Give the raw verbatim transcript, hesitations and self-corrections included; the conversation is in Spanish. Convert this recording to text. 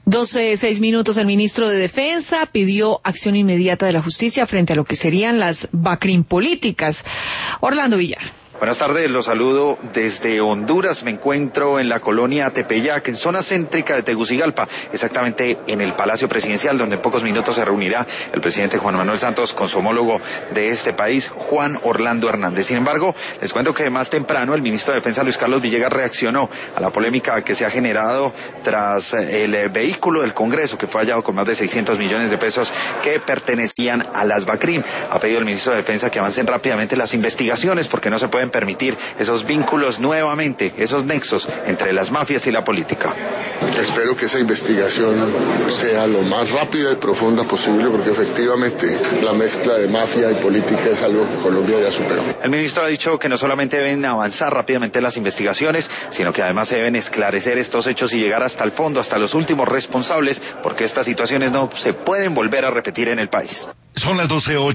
doce, seis minutos, el ministro de Defensa pidió acción inmediata de la justicia frente a lo que serían las BACRIM políticas. Orlando Villar. Buenas tardes, los saludo desde Honduras. Me encuentro en la colonia Tepeyac, en zona céntrica de Tegucigalpa, exactamente en el Palacio Presidencial, donde en pocos minutos se reunirá el presidente Juan Manuel Santos con su homólogo de este país, Juan Orlando Hernández. Sin embargo, les cuento que más temprano el ministro de Defensa, Luis Carlos Villegas, reaccionó a la polémica que se ha generado tras el vehículo del Congreso, que fue hallado con más de seiscientos millones de pesos que pertenecían a las BACRIM. Ha pedido el ministro de Defensa que avancen rápidamente las investigaciones, porque no se pueden permitir esos vínculos nuevamente, esos nexos entre las mafias y la política. Espero que esa investigación sea lo más rápida y profunda posible, porque efectivamente la mezcla de mafia y política es algo que Colombia ya superó. El ministro ha dicho que no solamente deben avanzar rápidamente las investigaciones, sino que además se deben esclarecer estos hechos y llegar hasta el fondo, hasta los últimos responsables, porque estas situaciones no se pueden volver a repetir en el país. Son las doce ocho.